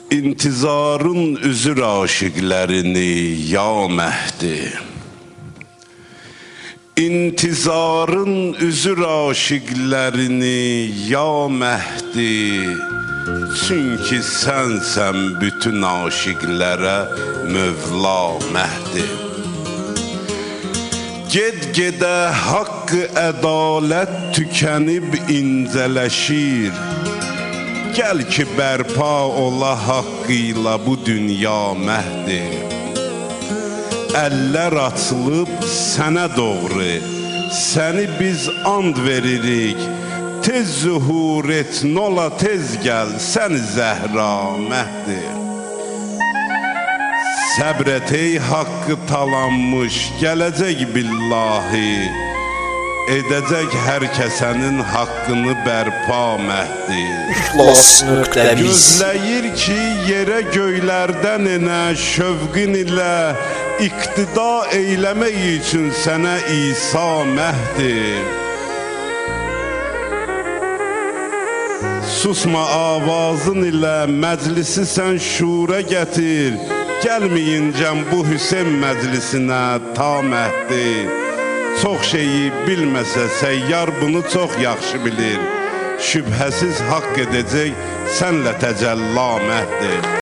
İntizarın üzür aşıqlərini ya Məhdi. İntizarın üzür aşıqlərini ya Məhdi. Çünki sənsən bütün aşıqlərə Mövla Məhdi. Ged-gedə haqqı ədalət tükənib incələşir. Gəl ki bərpa ola haqqıyla bu dünya Məhdi. Əllər açılıb sənə doğru, səni biz and veririk. Tez zuhur et, nola tez gəl, sən Zəhra Məhdi. Səbr et ey haqqı talanmış, gələcək billahi. Edəcək hər kəsənin haqqını bərpa Məhdi. Gözləyir ki yerə göylərdən enə şövqün ilə iqtida eyləmək üçün sənə İsa Məhdi. Susma avazın ilə məclisi sən şura gətir. Gəlməyincəm bu Hüseyn məclisinə ta Məhdi. Çox şeyi bilməsə səyyar bunu çox yaxşı bilir. Şübhəsiz haqq edəcək sənlə təcəlla Məhdi.